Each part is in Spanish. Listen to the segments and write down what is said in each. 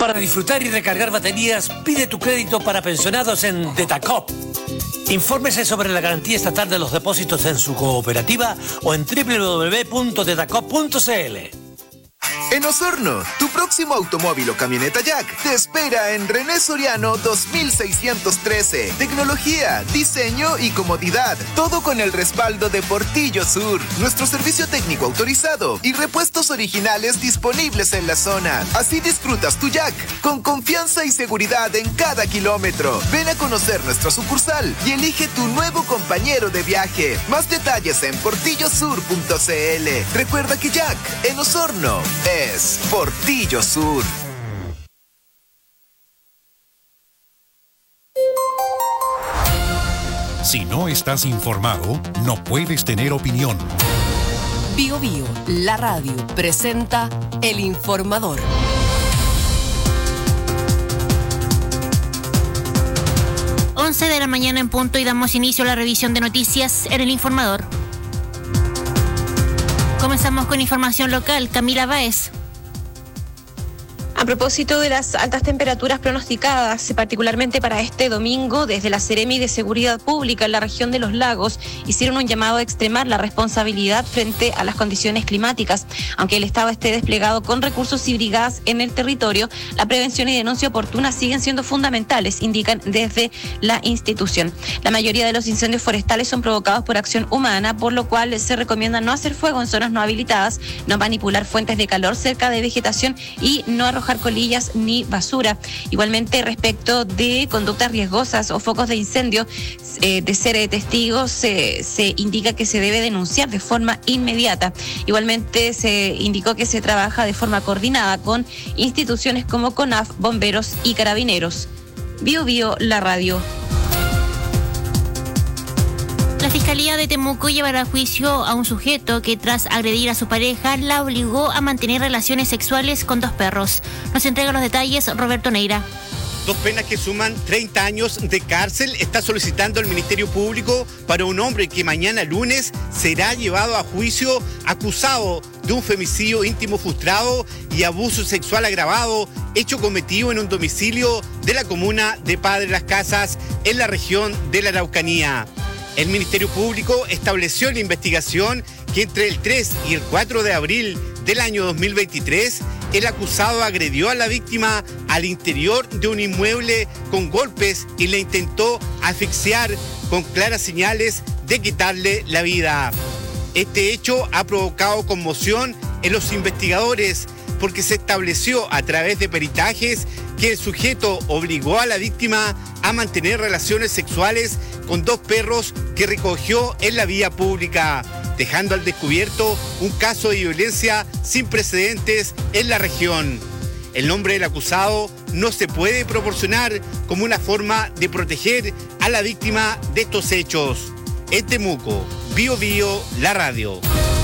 Para disfrutar y recargar baterías, pide tu crédito para pensionados en Detacop. Infórmese sobre la garantía estatal de los depósitos en su cooperativa o en www.detacop.cl. En Osorno, tu próximo automóvil o camioneta Jack te espera en René Soriano 2613. Tecnología, diseño y comodidad. Todo con el respaldo de Portillo Sur. Nuestro servicio técnico autorizado y repuestos originales disponibles en la zona. Así disfrutas tu Jack con confianza y seguridad en cada kilómetro. Ven a conocer nuestra sucursal y elige tu nuevo compañero de viaje. Más detalles en portillosur.cl. Recuerda que Jack en Osorno es Portillo Sur. Si no estás informado, no puedes tener opinión. Bio Bio, la radio, presenta El Informador. 11 de la mañana en punto y damos inicio a la revisión de noticias en El Informador. Comenzamos con información local. Camila Báez. A propósito de las altas temperaturas pronosticadas, particularmente para este domingo, desde la Seremi de Seguridad Pública en la región de Los Lagos hicieron un llamado a extremar la responsabilidad frente a las condiciones climáticas. Aunque el Estado esté desplegado con recursos y brigadas en el territorio, la prevención y denuncia oportuna siguen siendo fundamentales, indican desde la institución. La mayoría de los incendios forestales son provocados por acción humana, por lo cual se recomienda no hacer fuego en zonas no habilitadas, no manipular fuentes de calor cerca de vegetación y no arrojar colillas ni basura. Igualmente, respecto de conductas riesgosas o focos de incendio, de ser testigos, se indica que se debe denunciar de forma inmediata. Igualmente, se indicó que se trabaja de forma coordinada con instituciones como CONAF, bomberos y carabineros. Bio Bio, la radio. La Fiscalía de Temuco llevará a juicio a un sujeto que tras agredir a su pareja la obligó a mantener relaciones sexuales con 2 perros. Nos entrega los detalles Roberto Neira. 2 penas que suman 30 años de cárcel está solicitando el Ministerio Público para un hombre que mañana lunes será llevado a juicio acusado de un femicidio íntimo frustrado y abuso sexual agravado hecho cometido en un domicilio de la comuna de Padre Las Casas en la región de la Araucanía. El Ministerio Público estableció en la investigación que entre el 3 y el 4 de abril del año 2023, el acusado agredió a la víctima al interior de un inmueble con golpes y le intentó asfixiar con claras señales de quitarle la vida. Este hecho ha provocado conmoción en los investigadores porque se estableció a través de peritajes que el sujeto obligó a la víctima a mantener relaciones sexuales con 2 perros que recogió en la vía pública, dejando al descubierto un caso de violencia sin precedentes en la región. El nombre del acusado no se puede proporcionar como una forma de proteger a la víctima de estos hechos. En Temuco, Bio Bio, la radio.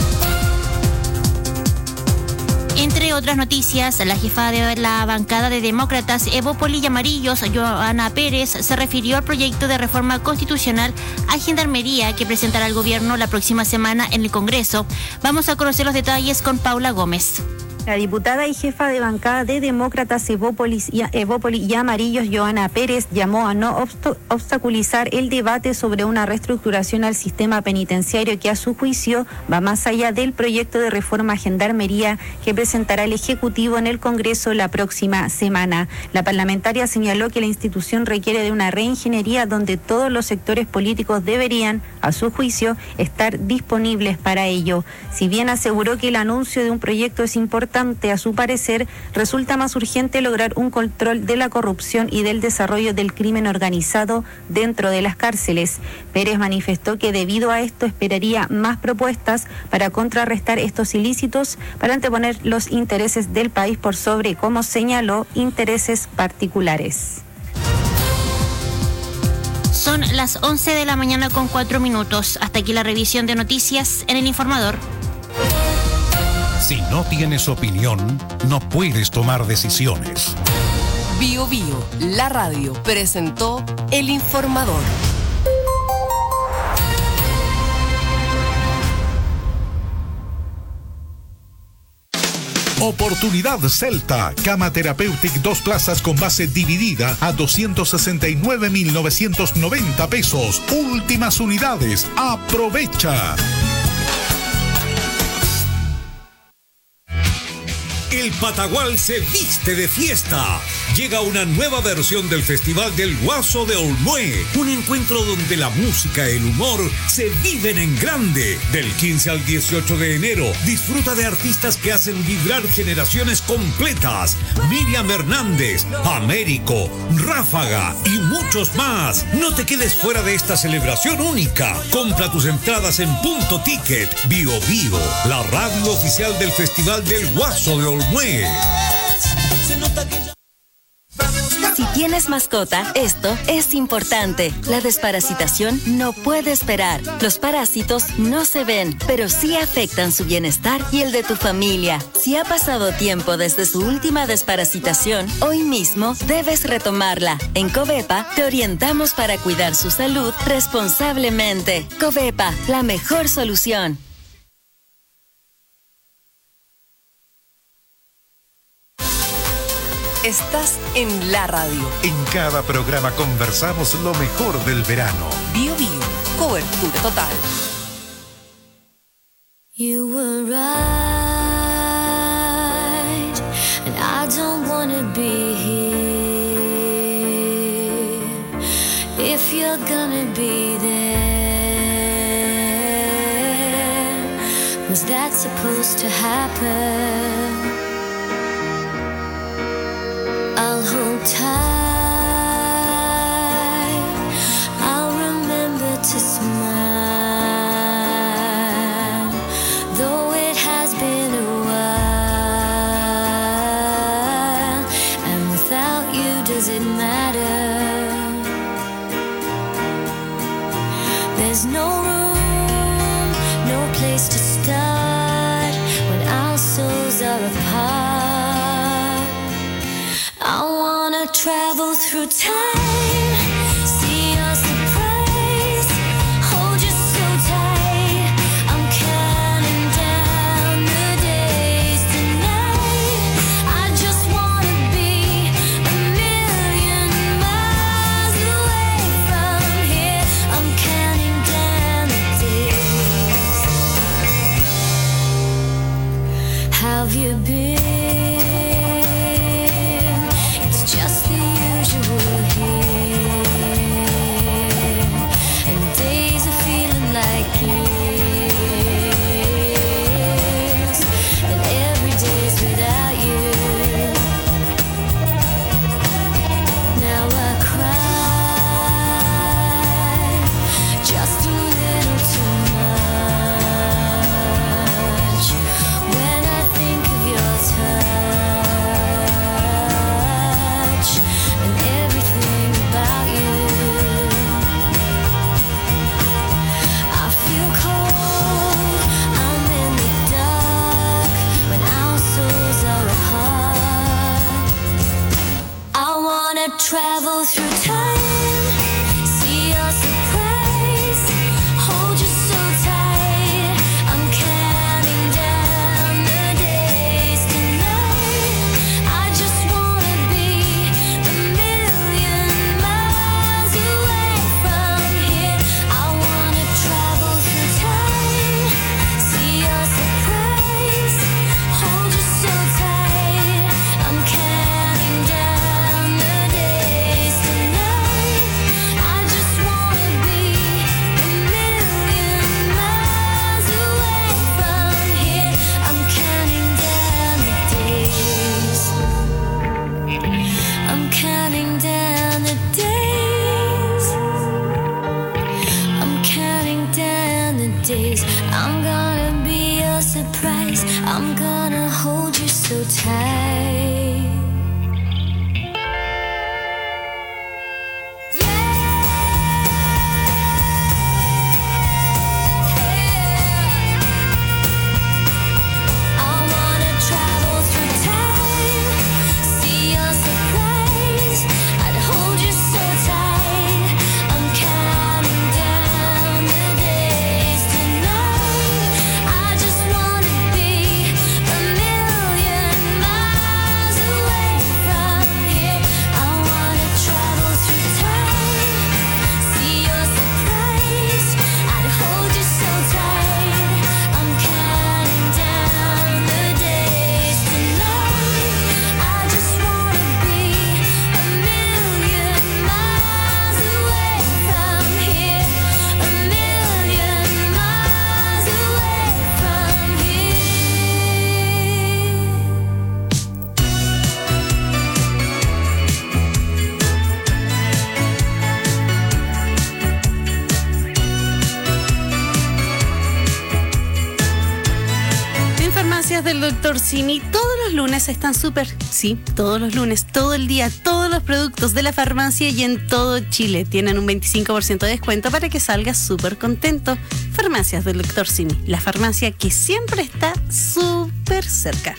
Entre otras noticias, la jefa de la bancada de demócratas Evópoli y Amarillos, Johanna Pérez, se refirió al proyecto de reforma constitucional a Gendarmería que presentará el gobierno la próxima semana en el Congreso. Vamos a conocer los detalles con Paula Gómez. La diputada y jefa de bancada de demócratas Evópoli y Amarillos, Johanna Pérez, llamó a no obstaculizar el debate sobre una reestructuración al sistema penitenciario que a su juicio va más allá del proyecto de reforma a Gendarmería que presentará el Ejecutivo en el Congreso la próxima semana. La parlamentaria señaló que la institución requiere de una reingeniería donde todos los sectores políticos deberían, a su juicio, estar disponibles para ello. Si bien aseguró que el anuncio de un proyecto es importante, a su parecer, resulta más urgente lograr un control de la corrupción y del desarrollo del crimen organizado dentro de las cárceles. Pérez manifestó que debido a esto esperaría más propuestas para contrarrestar estos ilícitos, para anteponer los intereses del país por sobre, como señaló, intereses particulares. Son las 11 de la mañana con 4 minutos. Hasta aquí la revisión de noticias en El Informador. Si no tienes opinión, no puedes tomar decisiones. Bio Bio, la radio, presentó El Informador. Oportunidad Celta. Cama Therapeutic 2 plazas con base dividida a 269.990 pesos. Últimas unidades. ¡Aprovecha! El Patagual se viste de fiesta. Llega una nueva versión del Festival del Guaso de Olmué. Un encuentro donde la música y el humor se viven en grande. Del 15 al 18 de enero, disfruta de artistas que hacen vibrar generaciones completas. Miriam Hernández, Américo, Ráfaga y muchos más. No te quedes fuera de esta celebración única. Compra tus entradas en Punto Ticket. Bio Bio, la radio oficial del Festival del Guaso de Olmué. Si tienes mascota, esto es importante. La desparasitación no puede esperar. Los parásitos no se ven, pero sí afectan su bienestar y el de tu familia. Si ha pasado tiempo desde su última desparasitación, hoy mismo debes retomarla. En Covepa te orientamos para cuidar su salud responsablemente. Covepa, la mejor solución. Estás en la radio. En cada programa conversamos lo mejor del verano. Bio Bio, cobertura total. You were right, and I don't wanna be here. If you're gonna be there, was that supposed to happen? I'll hold tight, I'll remember to smile, though it has been a while, and without you does it matter? There's no room, no place to start when our souls are apart. I wanna travel through time, see your surprise, hold you so tight. I'm counting down the days tonight. I just wanna be a million miles away from here. I'm counting down the days. Have you been? Travel through time, see your surprise, hold you so tight. I'm counting down the days tonight. I just wanna be a million miles away from here. I wanna travel through time, see your surprise, hold you so tight. I'm counting down the days tonight. I just wanna be a million miles away from here. I'm counting down the days. I'm counting down the days. I'm counting down the days. I'm gonna be your surprise. I'm gonna hold you so tight. Million Farmacias del Dr. Simi todos los lunes están súper, sí, todos los lunes, todo el día, todos los productos de la farmacia y en todo Chile tienen un 25% de descuento para que salgas súper contento. Farmacias del Dr. Simi, la farmacia que siempre está súper cerca.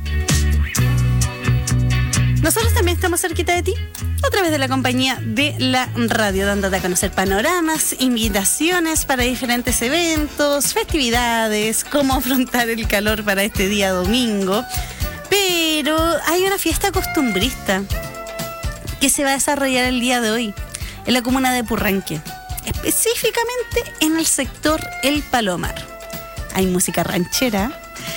Nosotros también estamos cerquita de ti, a través de la compañía de la radio, dándote a conocer panoramas, invitaciones para diferentes eventos, festividades, cómo afrontar el calor para este día domingo. Pero hay una fiesta costumbrista que se va a desarrollar el día de hoy en la comuna de Purranque, específicamente en el sector El Palomar. Hay música ranchera.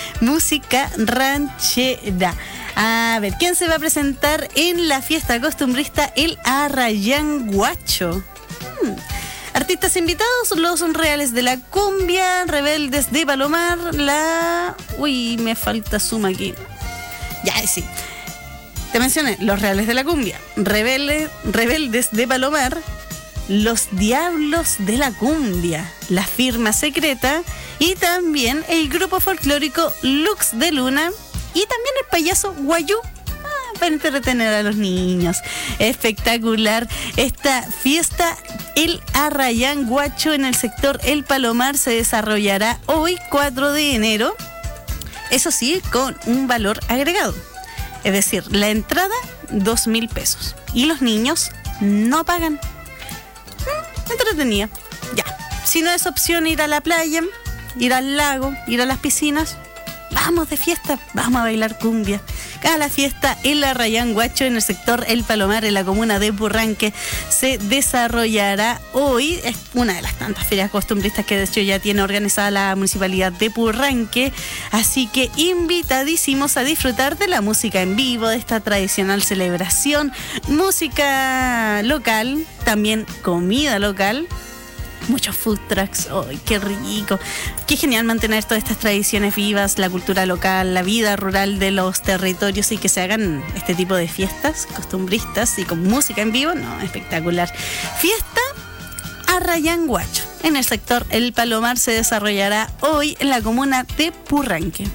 A ver, ¿quién se va a presentar en la fiesta costumbrista? El Arrayán Guacho. Artistas invitados, los Reales de la Cumbia, Rebeldes de Palomar, Uy, me falta suma aquí. Ya, sí. Te mencioné, los Reales de la Cumbia, Rebeldes de Palomar, Los Diablos de la Cumbia, La Firma Secreta y también el grupo folclórico Lux de Luna y también el payaso Guayú, para entretener a los niños. Espectacular esta fiesta. El Arrayán Guacho en el sector El Palomar se desarrollará hoy 4 de enero, eso sí, con un valor agregado. Es decir, la entrada 2.000 pesos y los niños no pagan. Entretenida. Ya. Si no es opción ir a la playa, ir al lago, ir a las piscinas, vamos de fiesta, vamos a bailar cumbia. A la fiesta El Arrayán Guacho en el sector El Palomar, en la comuna de Purranque, se desarrollará hoy. Es una de las tantas ferias costumbristas que de hecho ya tiene organizada la municipalidad de Purranque. Así que invitadísimos a disfrutar de la música en vivo, de esta tradicional celebración. Música local, también comida local. Muchos food trucks, ¡ay, qué rico! Qué genial mantener todas estas tradiciones vivas, la cultura local, la vida rural de los territorios y que se hagan este tipo de fiestas costumbristas y con música en vivo, no, espectacular. Fiesta Arrayán Guacho en el sector El Palomar se desarrollará hoy en la comuna de Purranque.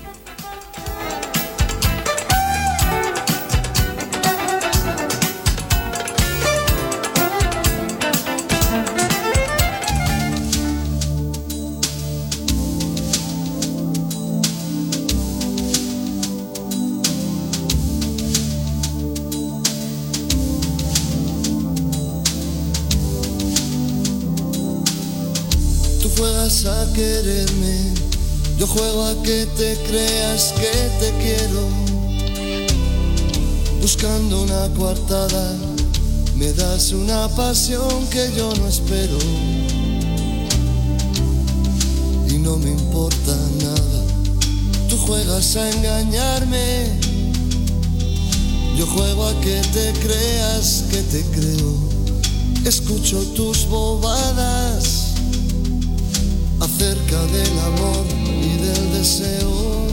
Juegas a quererme, yo juego a que te creas que te quiero. Buscando una coartada, me das una pasión que yo no espero. Y no me importa nada, tú juegas a engañarme, yo juego a que te creas que te creo. Escucho tus bobadas acerca del amor y del deseo.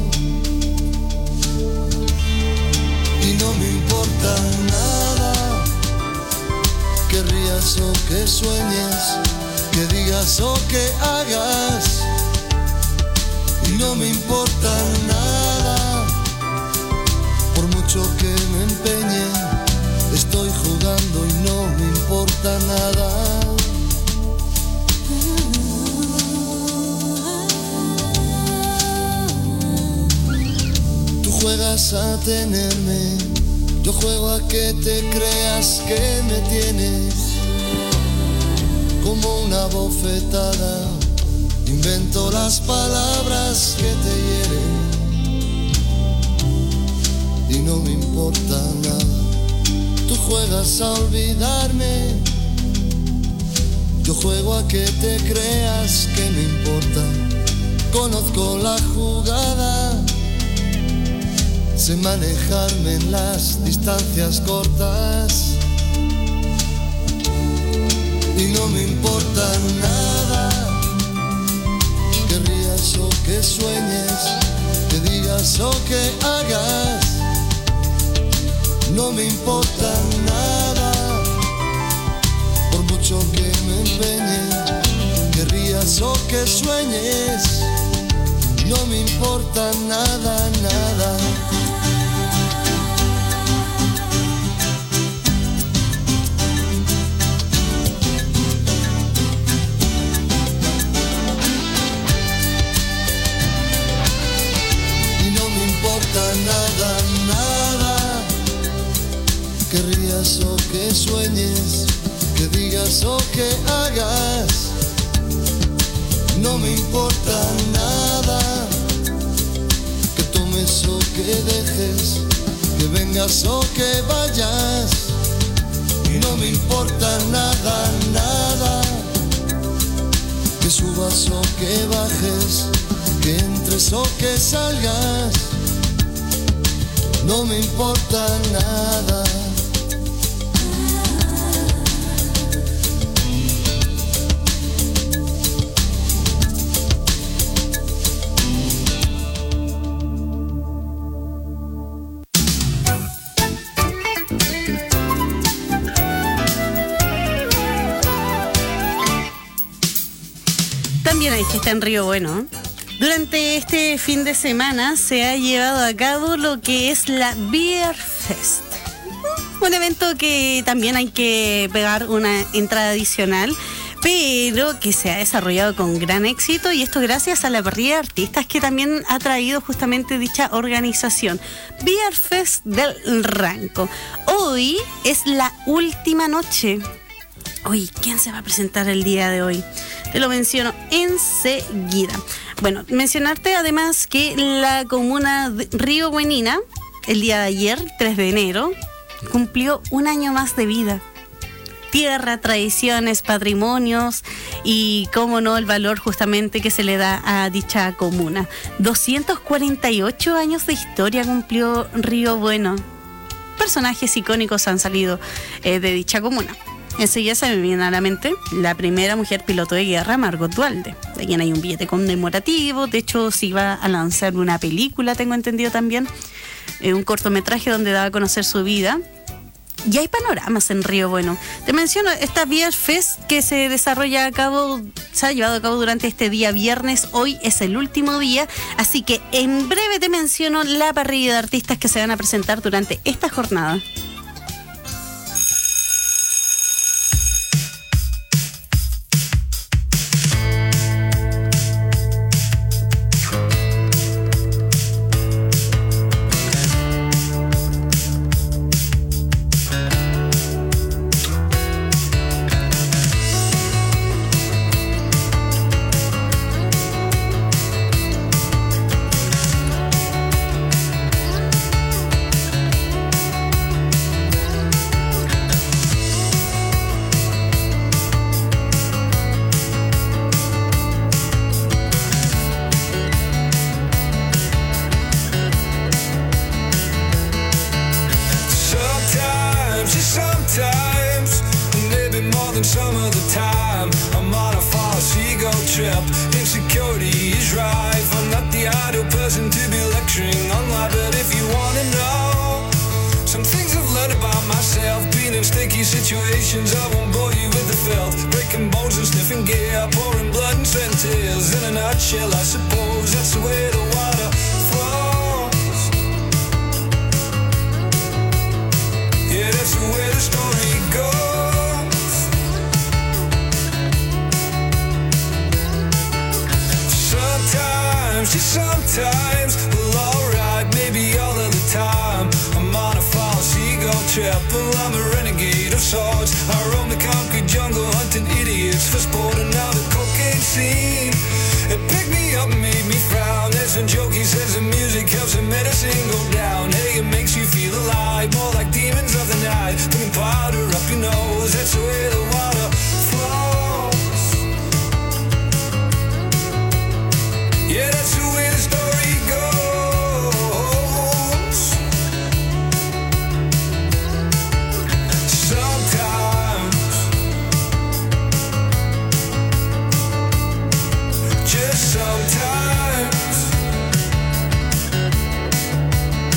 Y no me importa nada, que rías o que sueñes, que digas o que hagas. Y no me importa nada, por mucho que me empeñe, estoy jugando y no me importa nada. Juegas a tenerme, yo juego a que te creas que me tienes. Como una bofetada, invento las palabras que te hieren. Y no me importa nada, tú juegas a olvidarme, yo juego a que te creas que me importa. Conozco la jugada, sé manejarme en las distancias cortas. Y no me importa nada, que rías o que sueñes, que digas o que hagas. No me importa nada, por mucho que me empeñe, que rías o que sueñes. no me importa nada, nada. Y no me importa nada, nada. Que rías o que sueñes, que digas o que hagas. No me importa nada, que tomes o que dejes, que vengas o que vayas. Y no me importa nada, nada, que subas o que bajes, que entres o que salgas. No me importa nada. También hay fiesta en Río Bueno. Durante este fin de semana se ha llevado a cabo lo que es la Beer Fest. Un evento que también hay que pegar una entrada adicional, pero que se ha desarrollado con gran éxito, y esto gracias a la parrilla de artistas que también ha traído justamente dicha organización. Beer Fest del Ranco. Hoy es la última noche. Hoy, ¿quién se va a presentar el día de hoy? Te lo menciono enseguida. Bueno, mencionarte además que la comuna de Río Buenina, el día de ayer, 3 de enero, cumplió un año más de vida. Tierra, tradiciones, patrimonios y, cómo no, el valor justamente que se le da a dicha comuna. 248 años de historia cumplió Río Bueno. Personajes icónicos han salido de dicha comuna. Enseguida se me viene a la mente la primera mujer piloto de guerra, Margot Duhalde, de quien hay un billete conmemorativo. De hecho, se iba a lanzar una película, tengo entendido también, un cortometraje donde daba a conocer su vida. Y hay panoramas en Río Bueno. Te menciono esta Beer Fest que se ha llevado a cabo durante este día viernes. Hoy es el último día, así que en breve te menciono la parrilla de artistas que se van a presentar durante esta jornada.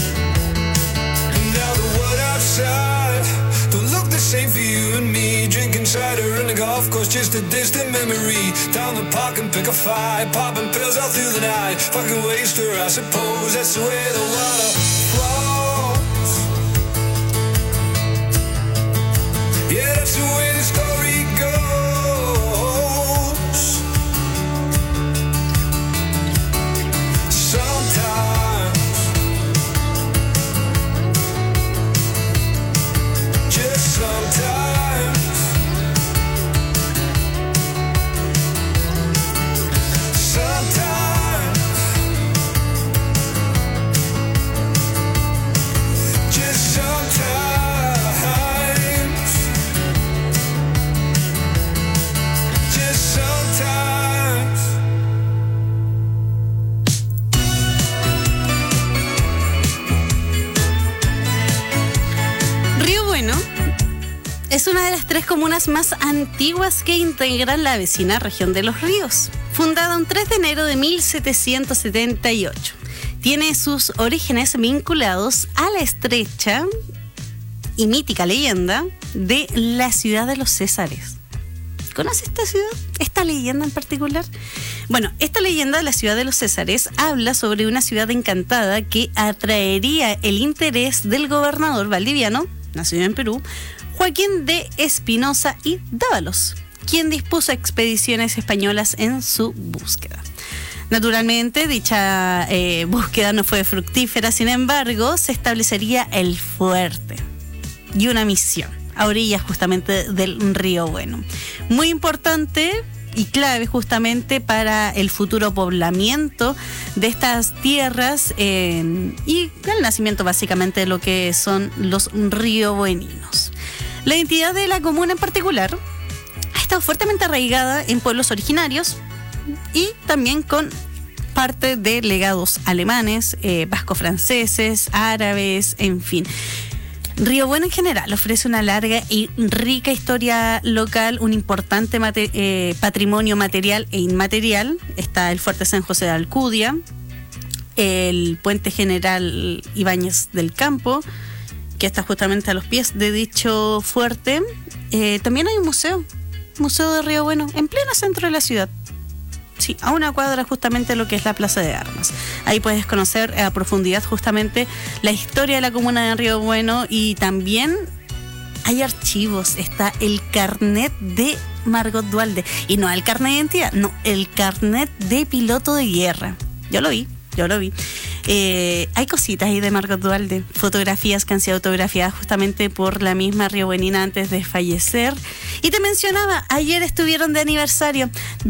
Same for you and me, drink golf course, just a distant memory. Down the park and pick a fight, popping pills all through the night. Fucking waster, I suppose that's the way the water flows. Yeah, that's the way the story goes. Sometimes, just sometimes. Es una de las 3 comunas más antiguas que integran la vecina región de Los Ríos, fundada un 3 de enero de 1778. Tiene sus orígenes vinculados a la estrecha y mítica leyenda de la ciudad de los Césares. ¿Conoce esta ciudad? ¿Esta leyenda en particular? Bueno, esta leyenda de la ciudad de los Césares habla sobre una ciudad encantada que atraería el interés del gobernador valdiviano, nacido en Perú, Joaquín de Espinosa y Dávalos, quien dispuso expediciones españolas en su búsqueda. Naturalmente, dicha búsqueda no fue fructífera, sin embargo, se establecería el fuerte y una misión a orillas justamente del Río Bueno. Muy importante y clave justamente para el futuro poblamiento de estas tierras y el nacimiento básicamente de lo que son los riobueninos. La identidad de la comuna en particular ha estado fuertemente arraigada en pueblos originarios y también con parte de legados alemanes, vasco-franceses, árabes, en fin. Río Bueno en general ofrece una larga y rica historia local, un importante patrimonio material e inmaterial. Está el Fuerte San José de Alcudia, el Puente General Ibáñez del Campo, que está justamente a los pies de dicho fuerte. También hay un museo de Río Bueno, en pleno centro de la ciudad. Sí, a una cuadra justamente de lo que es la Plaza de Armas. Ahí puedes conocer a profundidad justamente la historia de la comuna de Río Bueno y también hay archivos. Está el carnet de Margot Duhalde. Y no el carnet de identidad, no, el carnet de piloto de guerra. Yo lo vi. Hay cositas ahí de Margot Duhalde, fotografías que han sido autografiadas justamente por la misma riobuenina antes de fallecer. Y te mencionaba, ayer estuvieron de aniversario,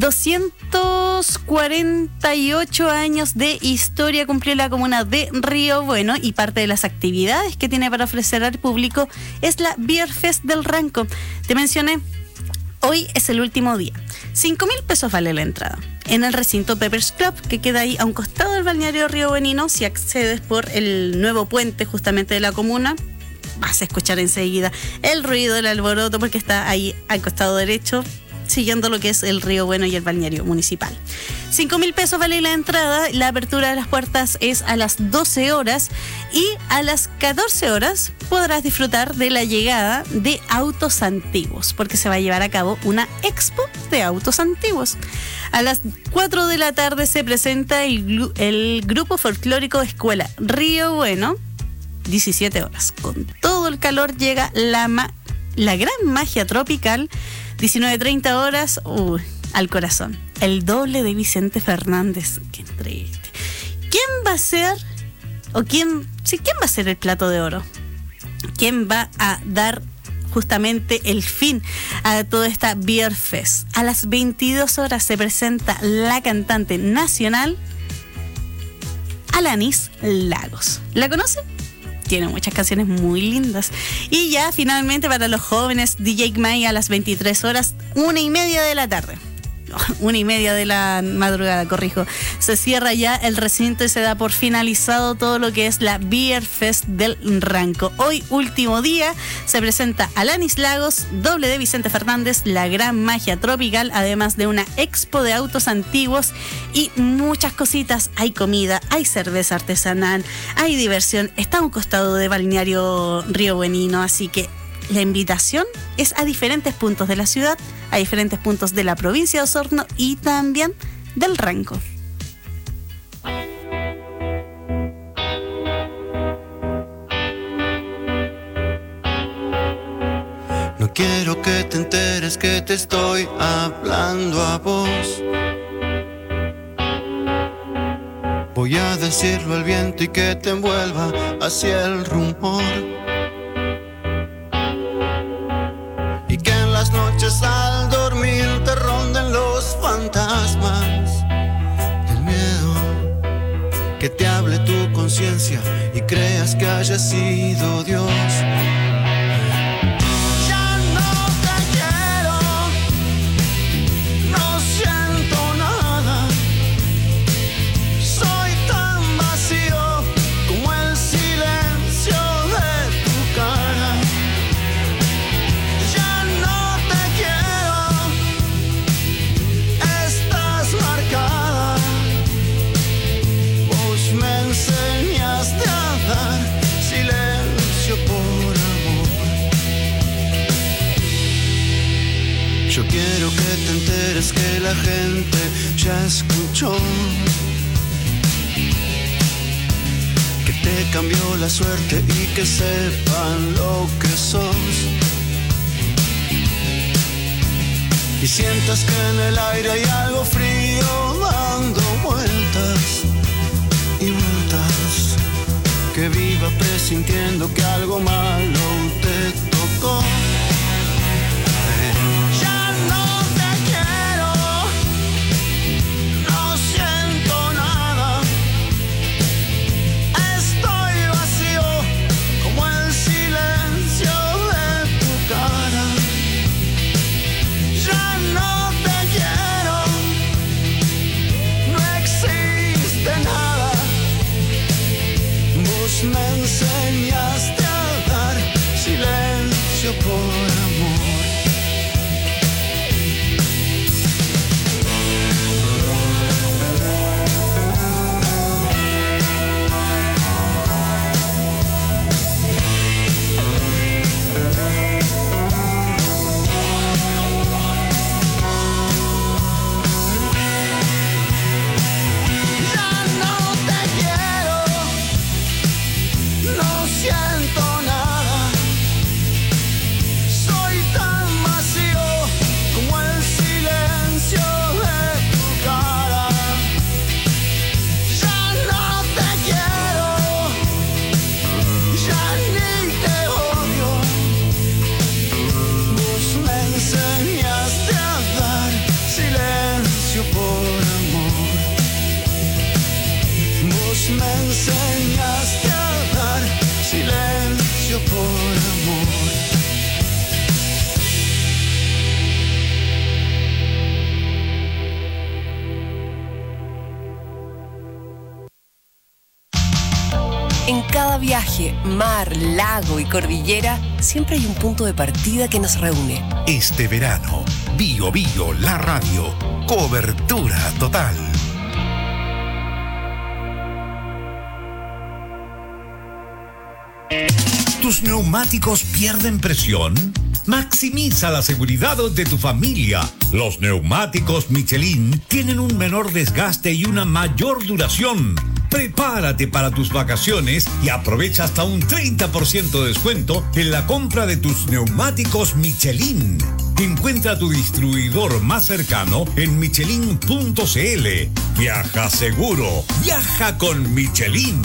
248 años de historia cumplió la comuna de Río Bueno, y parte de las actividades que tiene para ofrecer al público es la Beer Fest del Ranco. Te mencioné, hoy es el último día. 5.000 pesos vale la entrada. En el recinto Peppers Club, que queda ahí a un costado del balneario riobuenino, si accedes por el nuevo puente justamente de la comuna, vas a escuchar enseguida el ruido del alboroto porque está ahí al costado derecho, siguiendo lo que es el Río Bueno y el balneario municipal. 5.000 pesos vale la entrada. La apertura de las puertas es a las 12 horas y a las 14 horas podrás disfrutar de la llegada de autos antiguos, porque se va a llevar a cabo una expo de autos antiguos. A las 4 de la tarde se presenta el grupo folclórico Escuela Río Bueno. 17 horas. Con todo el calor llega la gran magia tropical. 19:30 horas, al corazón. El doble de Vicente Fernández. Qué triste. ¿Quién va a ser quién va a ser el plato de oro? ¿Quién va a dar justamente el fin a toda esta Beer Fest? A las 22 horas se presenta la cantante nacional Alanis Lagos. ¿La conocen? Tiene muchas canciones muy lindas. Y ya finalmente para los jóvenes, DJ May a las 23 horas, 1:30 de la tarde. 1:30 de la madrugada, corrijo. Se cierra ya el recinto y se da por finalizado todo lo que es la Beer Fest del Ranco. Hoy, último día, se presenta Alanis Lagos, doble de Vicente Fernández, la gran magia tropical, además de una expo de autos antiguos y muchas cositas. Hay comida, hay cerveza artesanal, hay diversión. Está a un costado de balneario riobuenino, así que la invitación es a diferentes puntos de la ciudad, a diferentes puntos de la provincia de Osorno y también del Ranco. No quiero que te enteres que te estoy hablando a vos. Voy a decirlo al viento y que te envuelva hacia el rumor. Y que en las noches al dormir te ronden los fantasmas del miedo. Que te hable tu conciencia y creas que haya sido Dios. Yo quiero que te enteres que la gente ya escuchó, que te cambió la suerte y que sepan lo que sos. Y sientas que en el aire hay algo frío dando vueltas y vueltas. Que viva presintiendo que algo malo te tocó. Me enseñaste a dar silencio por amor. Me enseñaste a dar silencio por amor. En cada viaje, mar, lago y cordillera, siempre hay un punto de partida que nos reúne. Este verano, Bio Bio, la radio, cobertura total. ¿Tus neumáticos pierden presión? Maximiza la seguridad de tu familia. Los neumáticos Michelin tienen un menor desgaste y una mayor duración. Prepárate para tus vacaciones y aprovecha hasta un 30% de descuento en la compra de tus neumáticos Michelin. Encuentra tu distribuidor más cercano en michelin.cl. Viaja seguro. Viaja con Michelin.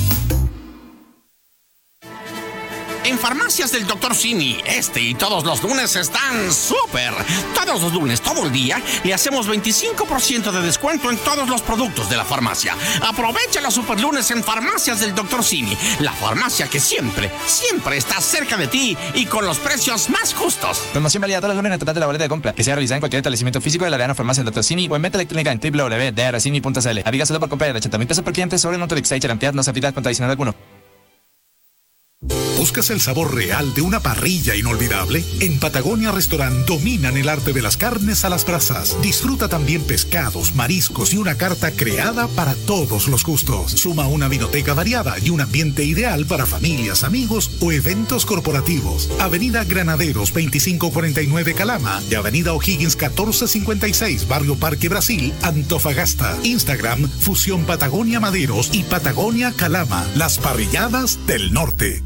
En Farmacias del Dr. Simi, este y todos los lunes están súper. Todos los lunes, todo el día, le hacemos 25% de descuento en todos los productos de la farmacia. Aprovecha los super lunes en Farmacias del Dr. Simi, la farmacia que siempre está cerca de ti y con los precios más justos. Promoción válida todos los lunes en el total de la boleta de compra, que sea realizada en cualquier establecimiento físico de la Arena Farmacia del Dr. Simi o en venta electrónica en www.drcini.cl. Aplica solo por compra de 80.000 pesos por cliente sobre un auto de cantidad no se aplica con adicional alguno. ¿Buscas el sabor real de una parrilla inolvidable? En Patagonia Restaurant dominan el arte de las carnes a las brasas. Disfruta también pescados, mariscos y una carta creada para todos los gustos. Suma una vinoteca variada y un ambiente ideal para familias, amigos o eventos corporativos. Avenida Granaderos 2549 Calama y Avenida O'Higgins 1456 Barrio Parque Brasil, Antofagasta. Instagram Fusión Patagonia Maderos y Patagonia Calama, las parrilladas del norte.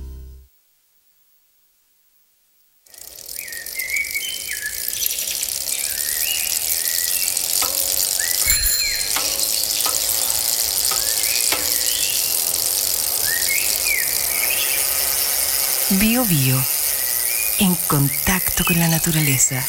Bio Bio, en contacto con la naturaleza.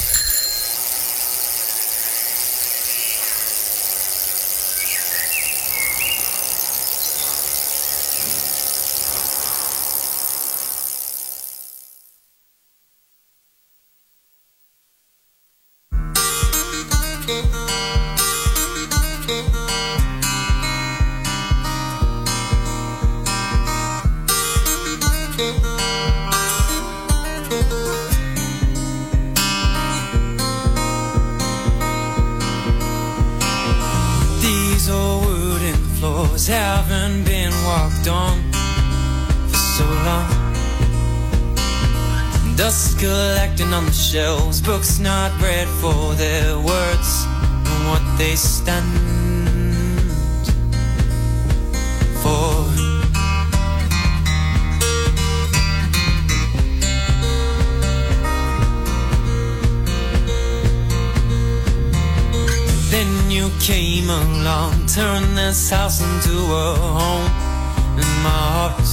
Haven't been walked on for so long. Dust collecting on the shelves, books not read for their words and what they stand for. Then you came along, turned this house into a home, and my heart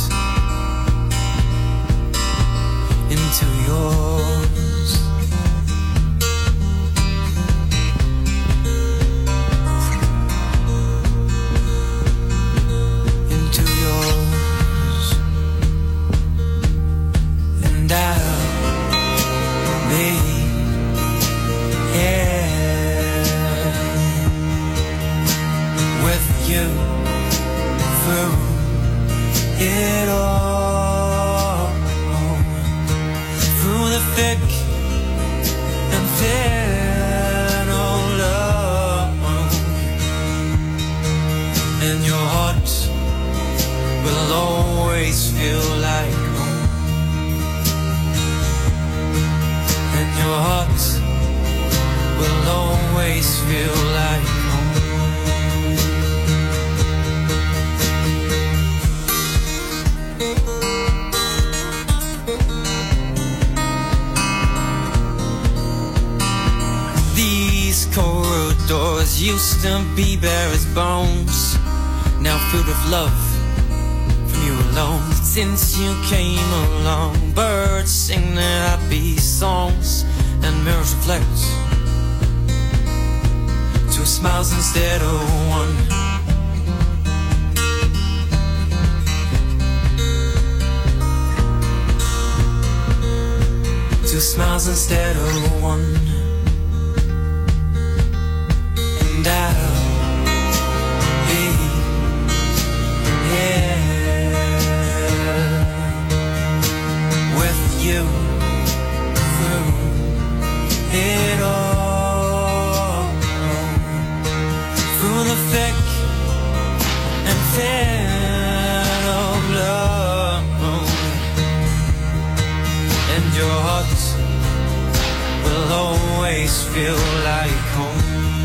into yours. Into yours. And I'll be here with you through it all, through the thick and thin of love, and your heart will always feel like home, and your heart will always feel like home. Corridors used to be bare as bones, now food of love from you alone. Since you came along, birds sing their happy songs and mirrors reflect two smiles instead of one. Two smiles instead of one. And I'll be here with you through it all, through the thick and thin of love, and your heart will always feel like home.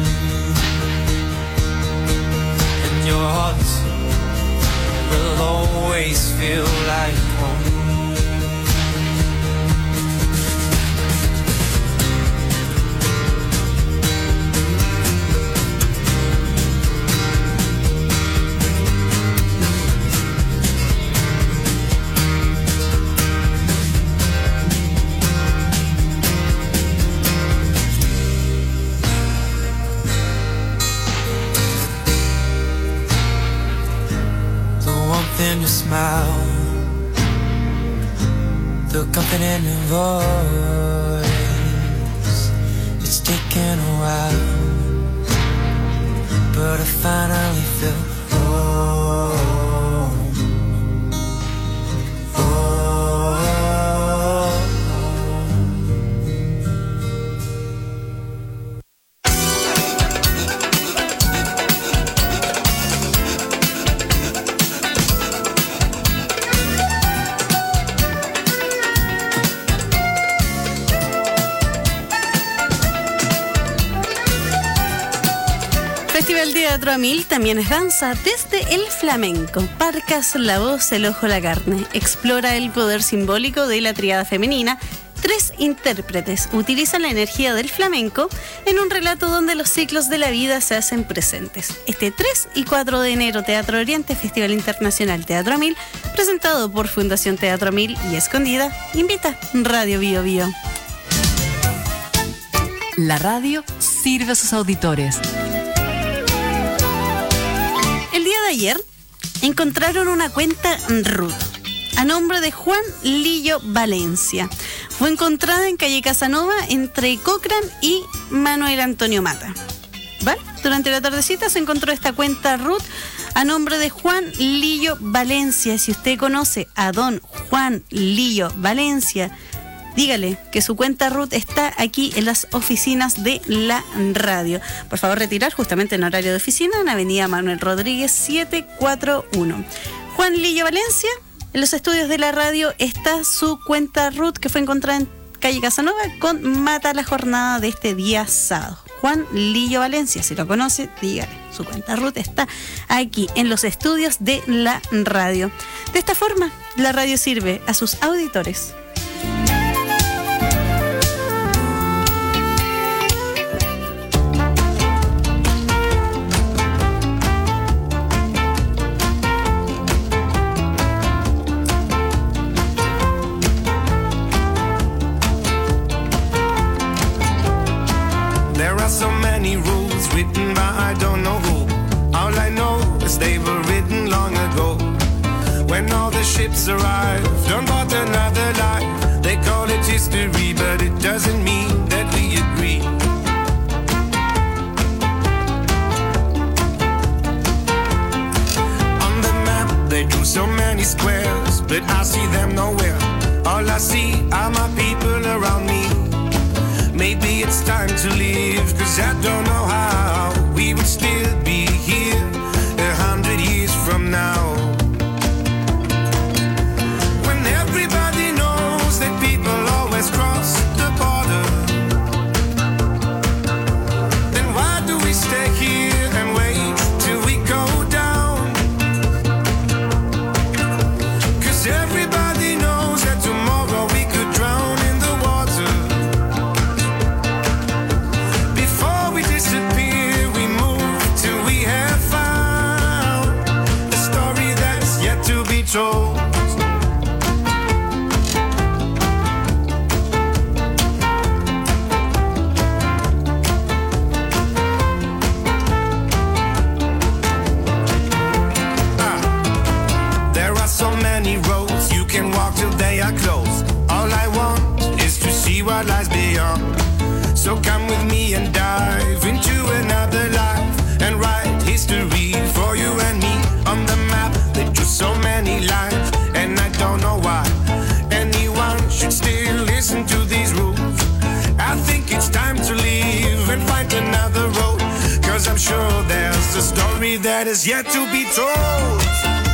Your heart will always feel like home. In your smile, the confident voice. It's taken a while, but I finally feel home. el teatro a mil también es danza desde el flamenco. Parcas la voz, el ojo, la carne. Explora el poder simbólico de la tríada femenina. 3 intérpretes utilizan la energía del flamenco en un relato donde los ciclos de la vida se hacen presentes. Este 3 y 4 de enero, Teatro Oriente, Festival Internacional Teatro a Mil, presentado por Fundación Teatro a Mil y Escondida, invita Radio Bio Bio. La radio sirve a sus auditores. El día de ayer encontraron una cuenta root a nombre de Juan Lillo Valencia. Fue encontrada en calle Casanova entre Cochrane y Manuel Antonio Mata. ¿Vale? Durante la tardecita se encontró esta cuenta root a nombre de Juan Lillo Valencia. Si usted conoce a don Juan Lillo Valencia, dígale que su cuenta root está aquí en las oficinas de la radio. Por favor, retirar justamente en horario de oficina en Avenida Manuel Rodríguez 741. Juan Lillo Valencia, en los estudios de la radio está su cuenta root que fue encontrada en calle Casanova con Mata la jornada de este día sábado. Juan Lillo Valencia, si lo conoce, dígale. Su cuenta root está aquí en los estudios de la radio. De esta forma, la radio sirve a sus auditores. So many rules written by I don't know who. All I know is they were written long ago. When all the ships arrived on board another life, they call it history, but it doesn't mean that we agree. On the map they drew so many squares, but I see them nowhere. All I see are my people around me. Maybe it's time to leave, 'cause I don't know how we would still be here 100 years from now. When everybody knows that people always cross the border, then why do we stay here and wait till we go down? 'Cause everybody knows that tomorrow we could drown in the water. Disappear, we move till we have found a story that's yet to be told. There are so many roads you can walk till they are closed. All I want is to see what lies beyond. So come with me and dive into another life and write history for you and me. On the map they drew so many lines, and I don't know why anyone should still listen to these rules. I think it's time to leave and find another road, 'cause I'm sure there's a story that is yet to be told.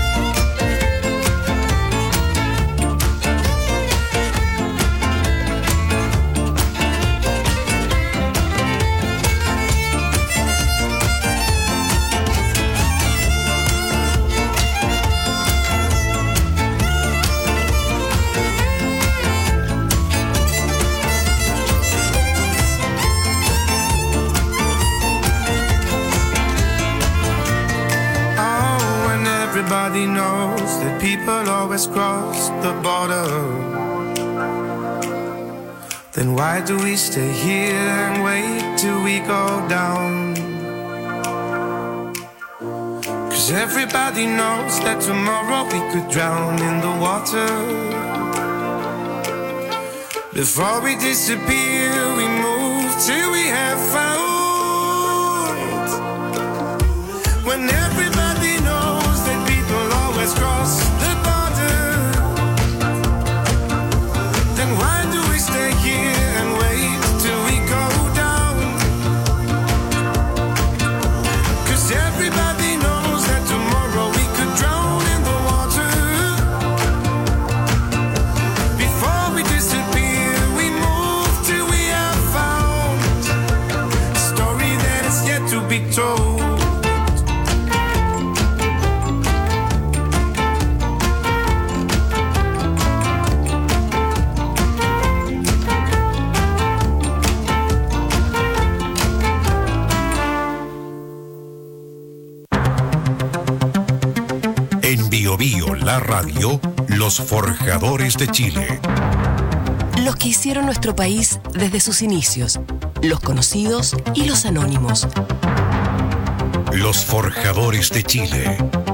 Everybody knows that people always cross the border. Then why do we stay here and wait till we go down? 'Cause everybody knows that tomorrow we could drown in the water. Before we disappear, we move till we have found. When everybody knows that people always cross the border, then why do we stay here and wait till we go down? 'Cause everybody knows that tomorrow we could drown in the water. Before we disappear, we move till we have found a story that is yet to be told. la radio, los forjadores de Chile. Los que hicieron nuestro país desde sus inicios, los conocidos y los anónimos. Los forjadores de Chile.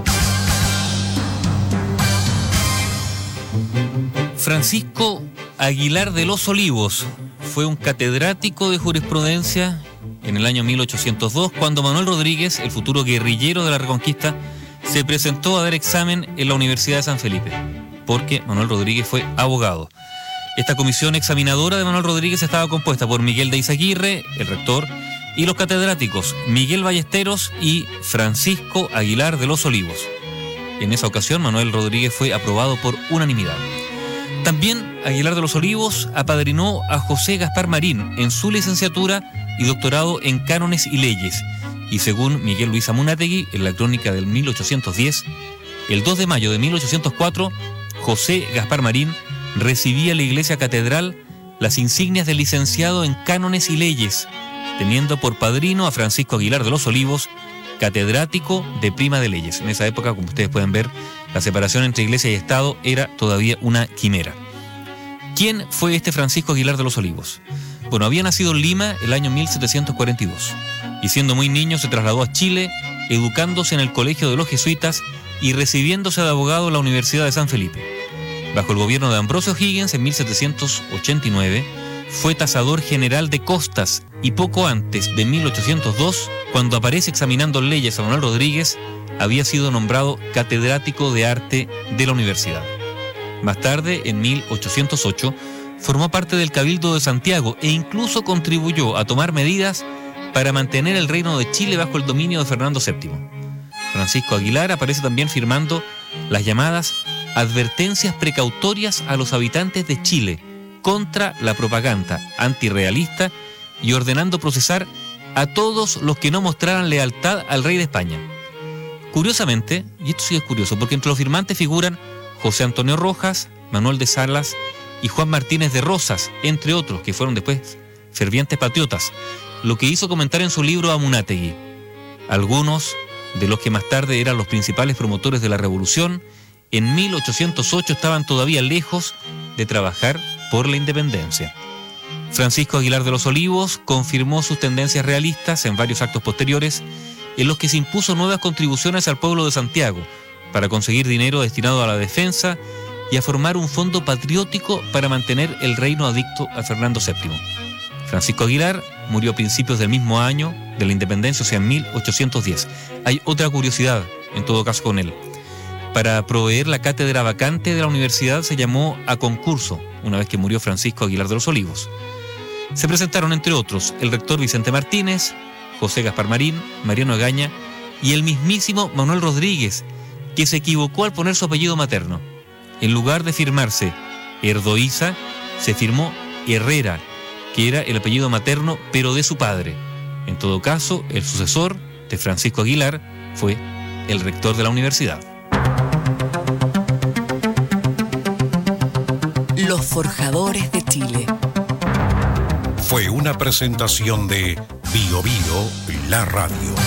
Francisco Aguilar de los Olivos fue un catedrático de jurisprudencia en el año 1802, cuando Manuel Rodríguez, el futuro guerrillero de la Reconquista, se presentó a dar examen en la Universidad de San Felipe, porque Manuel Rodríguez fue abogado. Esta comisión examinadora de Manuel Rodríguez estaba compuesta por Miguel de Izaguirre, el rector, y los catedráticos Miguel Ballesteros y Francisco Aguilar de los Olivos. En esa ocasión, Manuel Rodríguez fue aprobado por unanimidad. También Aguilar de los Olivos apadrinó a José Gaspar Marín en su licenciatura y doctorado en cánones y leyes. Y según Miguel Luis Amunátegui, en la crónica del 1810, el 2 de mayo de 1804, José Gaspar Marín recibía en la iglesia catedral las insignias de licenciado en cánones y leyes, teniendo por padrino a Francisco Aguilar de los Olivos, catedrático de prima de leyes. En esa época, como ustedes pueden ver, la separación entre iglesia y Estado era todavía una quimera. ¿Quién fue este Francisco Aguilar de los Olivos? Bueno, había nacido en Lima el año 1742 y siendo muy niño se trasladó a Chile, educándose en el Colegio de los Jesuitas y recibiéndose de abogado en la Universidad de San Felipe. Bajo el gobierno de Ambrosio Higgins en 1789 fue tasador general de costas y poco antes de 1802, cuando aparece examinando leyes a Manuel Rodríguez, había sido nombrado catedrático de arte de la universidad. Más tarde, en 1808, formó parte del Cabildo de Santiago e incluso contribuyó a tomar medidas para mantener el reino de Chile bajo el dominio de Fernando VII. Francisco Aguilar aparece también firmando las llamadas advertencias precautorias a los habitantes de Chile contra la propaganda antirrealista y ordenando procesar a todos los que no mostraran lealtad al rey de España. Curiosamente, y esto sí es curioso, porque entre los firmantes figuran José Antonio Rojas, Manuel de Salas y Juan Martínez de Rosas, entre otros, que fueron después fervientes patriotas, lo que hizo comentar en su libro Amunátegui. Algunos de los que más tarde eran los principales promotores de la revolución, en 1808 estaban todavía lejos de trabajar por la independencia. Francisco Aguilar de los Olivos confirmó sus tendencias realistas en varios actos posteriores, en los que se impuso nuevas contribuciones al pueblo de Santiago para conseguir dinero destinado a la defensa y a formar un fondo patriótico para mantener el reino adicto a Fernando VII. Francisco Aguilar murió a principios del mismo año de la independencia, o sea, en 1810. Hay otra curiosidad, en todo caso, con él. Para proveer la cátedra vacante de la universidad se llamó a concurso, una vez que murió Francisco Aguilar de los Olivos. Se presentaron, entre otros, el rector Vicente Martínez, José Gaspar Marín, Mariano Egaña y el mismísimo Manuel Rodríguez, que se equivocó al poner su apellido materno. En lugar de firmarse Erdoiza, se firmó Herrera, que era el apellido materno, pero de su padre. En todo caso, el sucesor de Francisco Aguilar fue el rector de la universidad. Los forjadores de Chile. Fue una presentación de Bio Bio, la radio.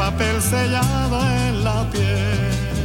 papel sellado en la piel.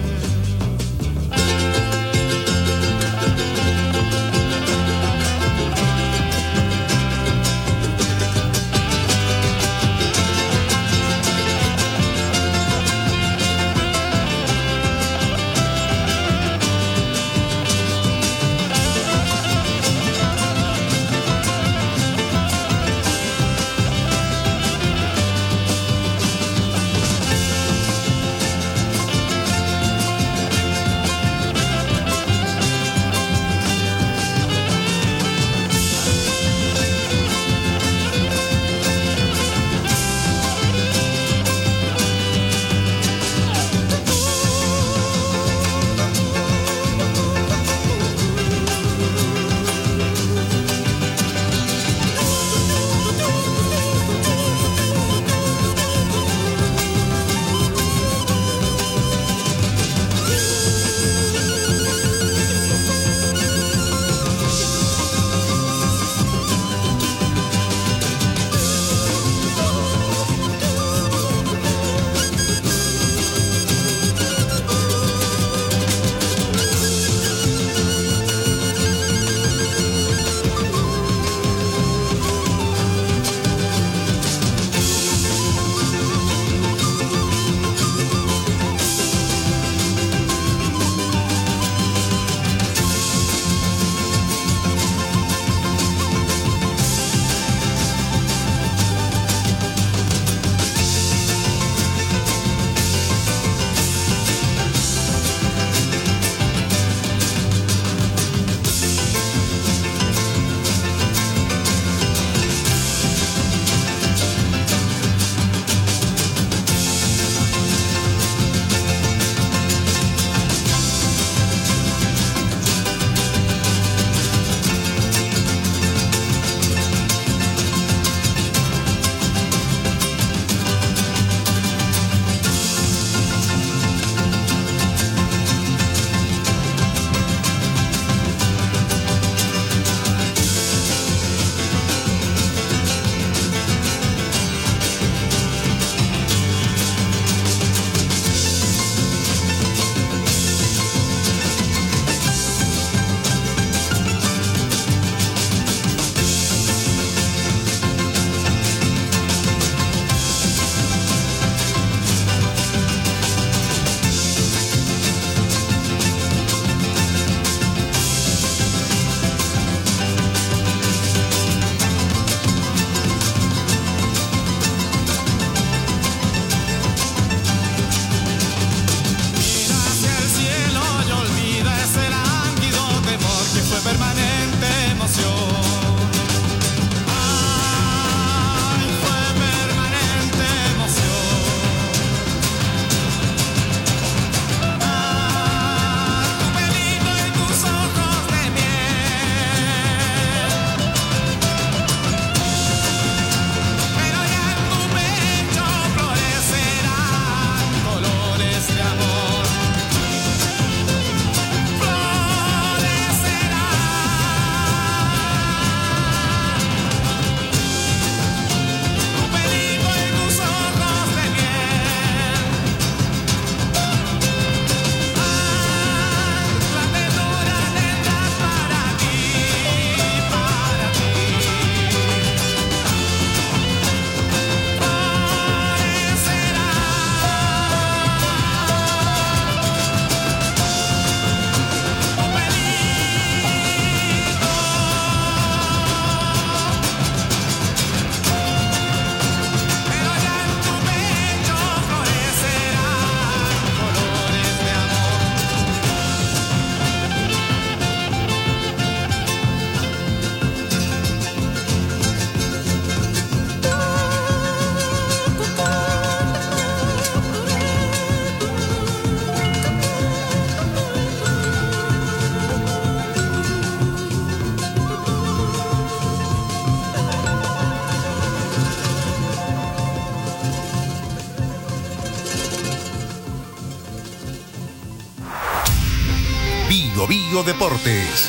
Bio Deportes.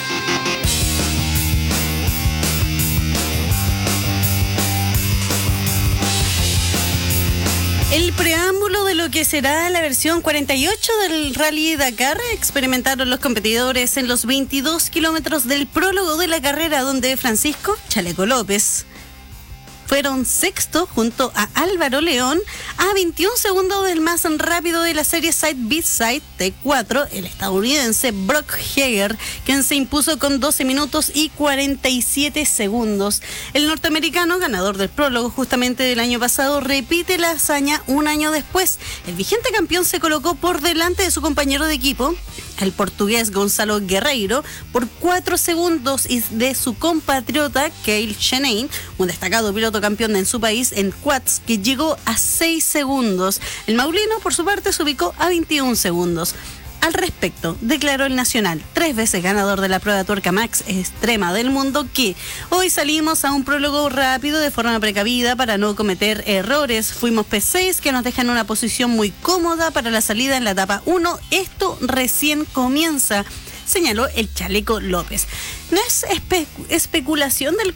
El preámbulo de lo que será la versión 48 del Rally Dakar experimentaron los competidores en los 22 kilómetros del prólogo de la carrera, donde Francisco Chaleco López fueron sexto junto a Álvaro León, a 21 segundos del más rápido de la serie Side by Side T4, el estadounidense Brock Hager, quien se impuso con 12 minutos y 47 segundos. El norteamericano, ganador del prólogo justamente del año pasado, repite la hazaña un año después. El vigente campeón se colocó por delante de su compañero de equipo, el portugués Gonzalo Guerreiro, por 4 segundos, y de su compatriota Cale Chenane, un destacado piloto campeón en su país en quads, que llegó a 6 segundos. El maulino, por su parte, se ubicó a 21 segundos. Al respecto, declaró el nacional, 3 veces ganador de la prueba tuerca Max Extrema del mundo, que hoy salimos a un prólogo rápido de forma precavida para no cometer errores. Fuimos P6, que nos deja en una posición muy cómoda para la salida en la etapa 1. Esto recién comienza, señaló el Chaleco López. No es especulación del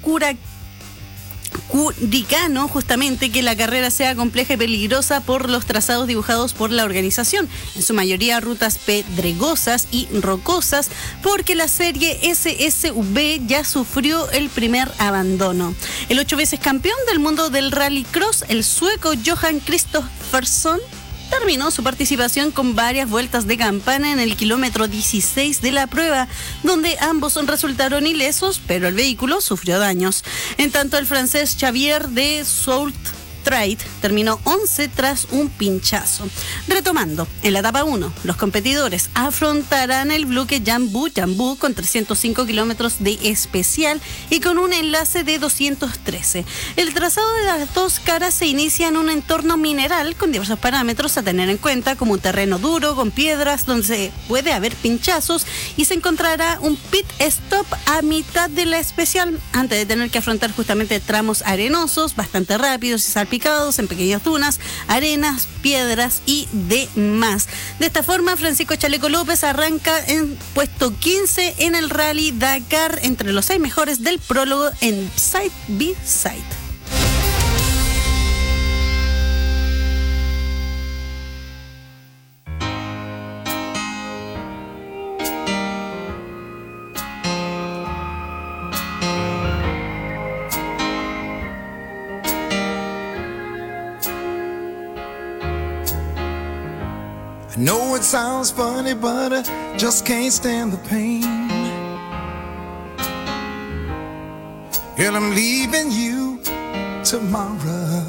curicano justamente que la carrera sea compleja y peligrosa por los trazados dibujados por la organización, en su mayoría rutas pedregosas y rocosas, porque la serie SSV ya sufrió el primer abandono. El 8 veces campeón del mundo del rallycross, el sueco Johan Kristoffersson, terminó su participación con varias vueltas de campana en el kilómetro 16 de la prueba, donde ambos resultaron ilesos, pero el vehículo sufrió daños. En tanto, el francés Xavier de Soultrait terminó 11 tras un pinchazo. Retomando, en la etapa 1, los competidores afrontarán el bloque Jambu con 305 kilómetros de especial y con un enlace de 213. El trazado de las dos caras se inicia en un entorno mineral con diversos parámetros a tener en cuenta, como un terreno duro con piedras donde puede haber pinchazos, y se encontrará un pit stop a mitad de la especial antes de tener que afrontar justamente tramos arenosos bastante rápidos y salpicados en pequeñas dunas, arenas, piedras y demás. De esta forma, Francisco Chaleco López arranca en puesto 15 en el Rally Dakar, entre los 6 mejores del prólogo en Side by Side. I know it sounds funny, but I just can't stand the pain. Girl, I'm leaving you tomorrow.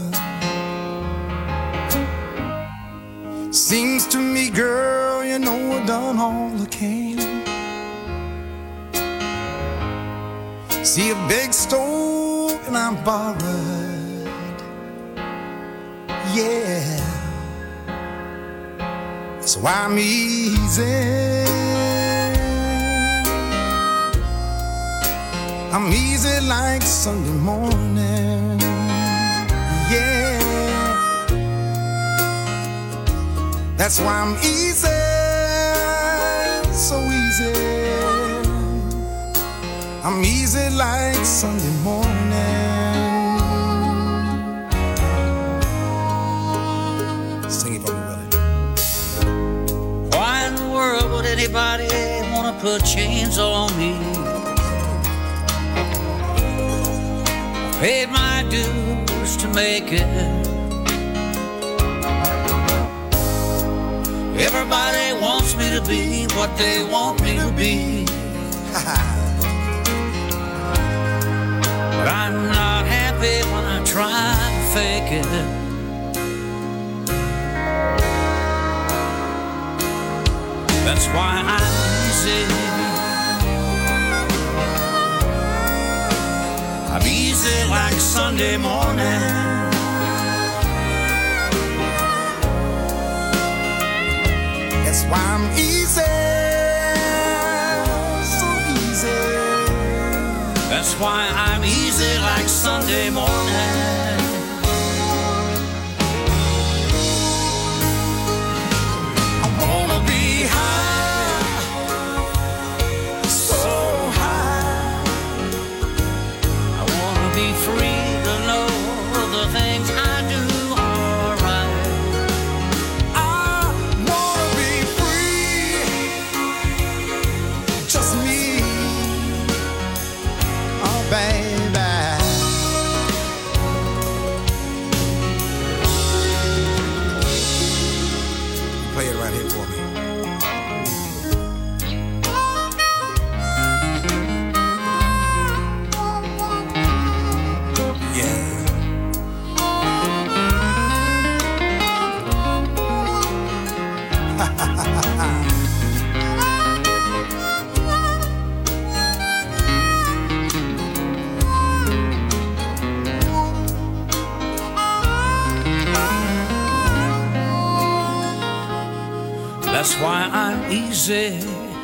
Seems to me, girl, you know I've done all I can. See a big stove and I'm borrowed. Yeah. So I'm easy. I'm easy like Sunday morning. Yeah. That's why I'm easy. So easy. I'm easy like Sunday morning. Sing it for me, Willie. Why in the world would anybody wanna put chains on me? I paid my dues to make it. Everybody wants me to be what they want me to be. But I'm not happy when I try to fake it. That's why I'm easy. I'm easy like Sunday morning. That's why I'm easy. So easy. That's why I'm easy like Sunday morning. I wanna be high, so high. I wanna be free to know the things I do are right. That's why I'm easy.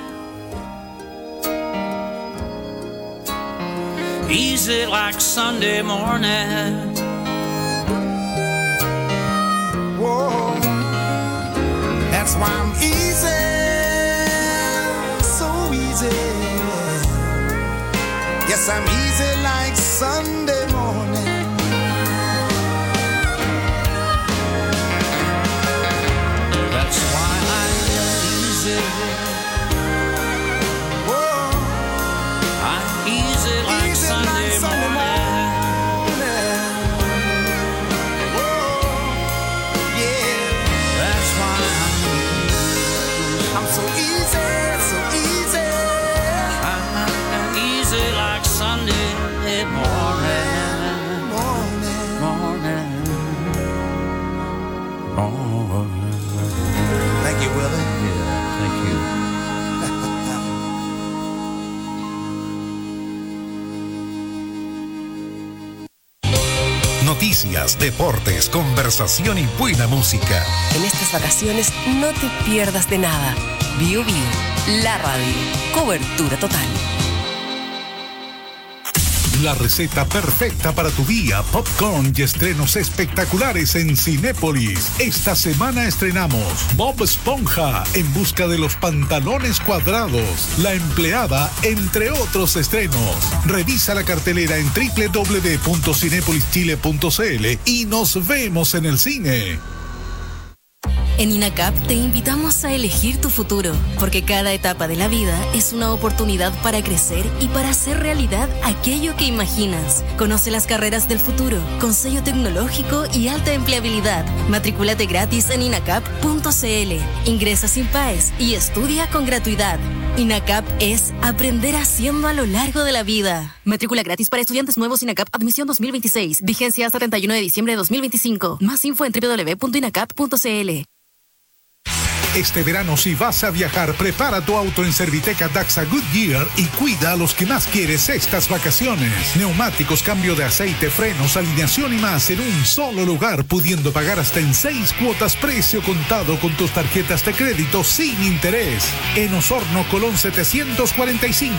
Easy like Sunday morning. Whoa. That's why I'm easy, so easy. Yes, I'm easy like Sunday morning. That's why I'm easy. Whoa. I'm easy like Sunday morning. So easy, so easy. I'm easy like Sunday morning. Morning. Thank you, Willie. Yeah, thank you. Noticias, deportes, conversación y buena música. En estas vacaciones no te pierdas de nada. Bio Bio, la radio, cobertura total. La receta perfecta para tu día, popcorn y estrenos espectaculares en Cinépolis. Esta semana estrenamos Bob Esponja en busca de los pantalones cuadrados, La empleada, entre otros estrenos. Revisa la cartelera en www.cinepolischile.cl y nos vemos en el cine. En INACAP te invitamos a elegir tu futuro, porque cada etapa de la vida es una oportunidad para crecer y para hacer realidad aquello que imaginas. Conoce las carreras del futuro, con sello tecnológico y alta empleabilidad. Matricúlate gratis en inacap.cl. Ingresa sin PAES y estudia con gratuidad. INACAP es aprender haciendo a lo largo de la vida. Matrícula gratis para estudiantes nuevos INACAP Admisión 2026. Vigencia hasta 31 de diciembre de 2025. Más info en www.inacap.cl. Este verano, si vas a viajar, prepara tu auto en Serviteca Daxa Goodyear y cuida a los que más quieres estas vacaciones. Neumáticos, cambio de aceite, frenos, alineación y más en un solo lugar, pudiendo pagar hasta en 6 cuotas precio contado con tus tarjetas de crédito sin interés. En Osorno, Colón 745.